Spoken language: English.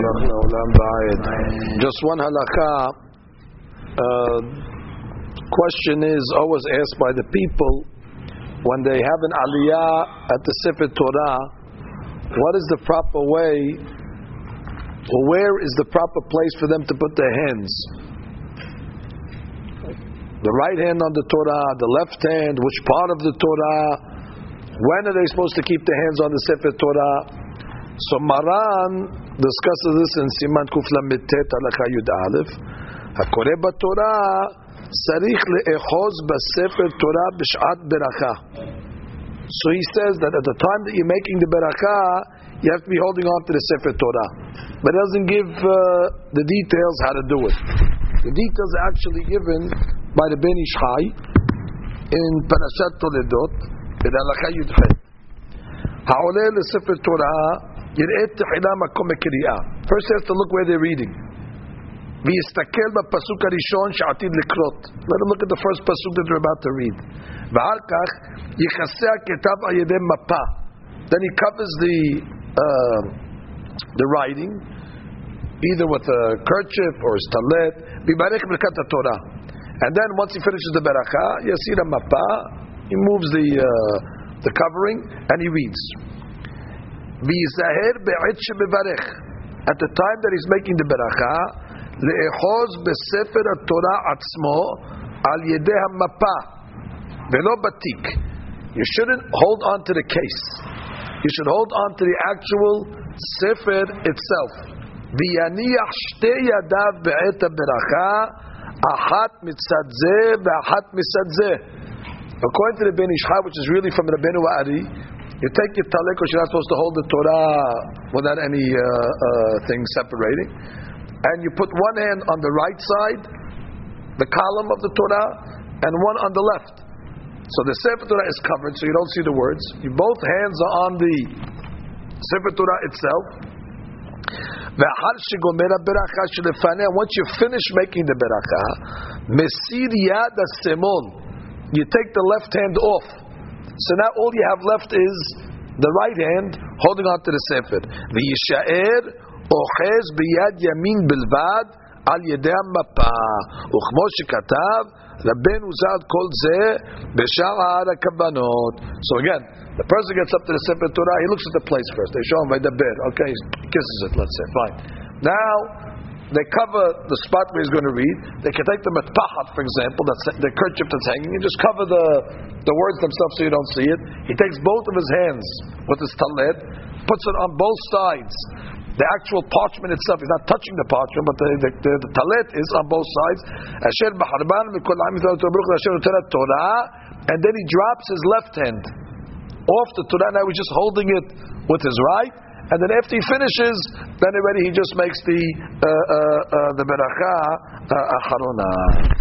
Just one halakha. Question is always asked by the people when they have an aliyah at the Sefer Torah, what is the proper way, or where is the proper place for them to put their hands? The right hand on the Torah, the left hand, which part of the Torah? When are they supposed to keep their hands on the Sefer Torah? So Maran discusses this in Siman Kuf Lamed Tet Halakha Yud Aleph. Hakoreh b'Torah sarich le'echoz b'Sefer Torah b'shat beracha. So he says that at the time that you're making the beracha, you have to be holding on to the Sefer Torah, but it doesn't give the details how to do it. The details are actually given by the Ben Ish Chai in Parashat Toledot in Halakha Yud Chet. Ha'oleh leSefer Torah. First he has to look where they're reading. Let him look at the first pasuk that they're about to read. Then he covers the writing, either with a kerchief or a talet. And then once he finishes the beracha, yasir mapa, he moves the covering and he reads. At the time that he's making the beracha, le'echoz besefer Torah atzmo al yedei hamapa velo batik. You shouldn't hold on to the case. You should hold on to the actual sefer itself. V'yaniach shtei yadav be'et beracha achat mitzad zeh ve'achat mitzad zeh. According to the Ben Ish Chai, which is really from Rabbeinu Ari, you take your talek, because you're not supposed to hold the Torah without any thing separating, and you put one hand on the right side, the column of the Torah, and one on the left. So the Sefer Torah is covered, so you don't see the words. Both hands are on the Sefer Torah itself. Once you finish making the beracha, mesir yad semon, you take the left hand off. So now all you have left is the right hand holding on to the sefer. V'yishaer ochez biyad yamin bilvad al yedei mapa. Uchmo shekatav Rabbeinu Zad kol zeh b'shar ha'arakabanot. So again, the person gets up to the Sefer Torah, he looks at the place first. They show him by the bed. Okay, he kisses it, let's say. Fine. Now, they cover the spot where he's going to read. They can take the matpahat, for example, that's the kerchief that's hanging, and just cover the words themselves so you don't see it. He takes both of his hands with his talet, puts it on both sides. The actual parchment itself, he's not touching the parchment, but the talet is on both sides. And then he drops his left hand off the Torah. Now he's just holding it with his right. And then after he finishes, then already he just makes the beracha acharona.